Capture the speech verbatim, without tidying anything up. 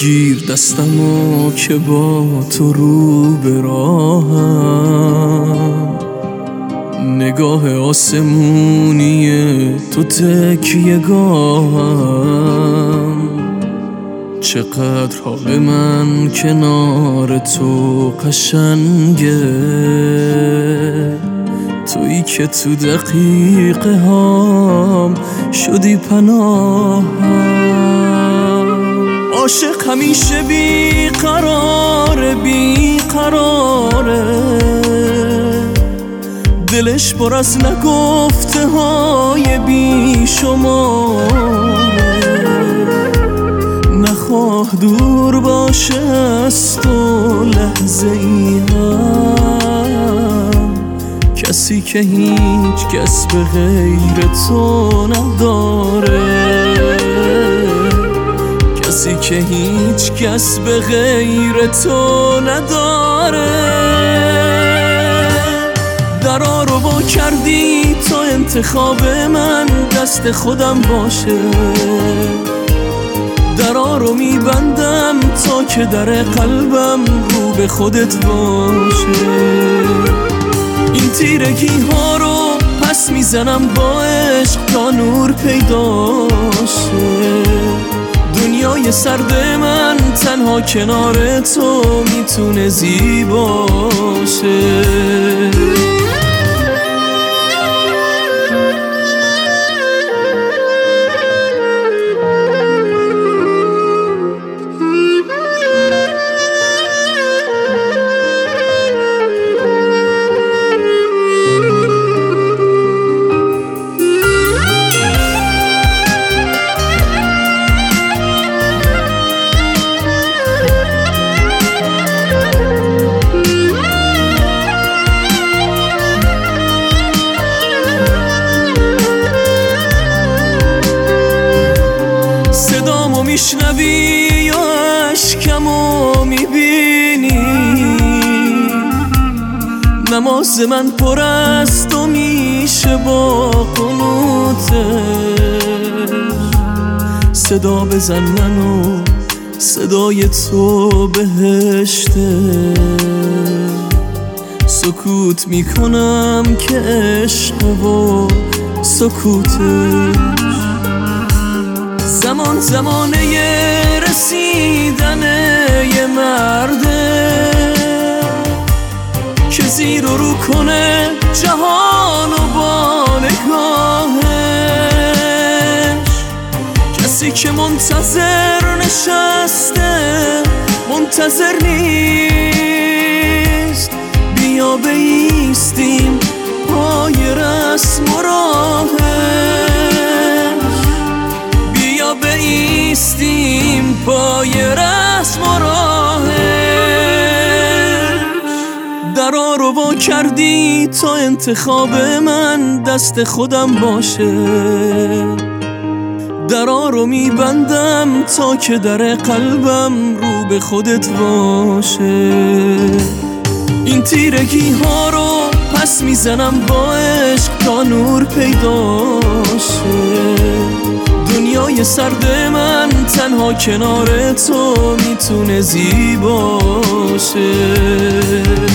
بگیر دستمو که با تو رو به راهم، نگاه آسمونی تو تکیه گاهم. چقدر حال من کنار تو قشنگه، تویی که تو دقیقه هام شدی پناهم. عاشق همیشه بی قراره، بی قراره، دلش پر از نگفته های بی شماره. نخواه دور باشه از تو لحظه ای هم، کسی که هیچ کس به غیر تو نداره، کسی که هیچ کس به غیر تو نداره. درا رو با کردی تا انتخاب من دست خودم باشه، درا رو میبندم تا که در قلبم رو به خودت باشه. این تیرگی ها رو پس میزنم با عشق تا نور پیداشه. دنیای سرد من تنها کنار تو میتونه زیباشه. صدامو میشنوی یا اشکمو میبینی، نماز من پر از تو میشه با قنوتش. صدا بزن منو صدای تو بهشته، سکوت میکنم که عشق و سکوتش. زمان زمانه رسیدن یه مرده که زیر و رو کنه جهان و با نگاهش. کسی که منتظر نشسته منتظر نیست، بیا بایستیم پای رسم و راهش، بایستیم پای رسم و راهش. درا رو وا کردی تا انتخاب من دست خودم باشه، درا رو میبندم تا که در قلبم رو به خودت باشه. این تیرگی ها رو پس میزنم با عشق تا نور پیداشه. دنیای سرد من تنها کنار تو میتونه زیباشه.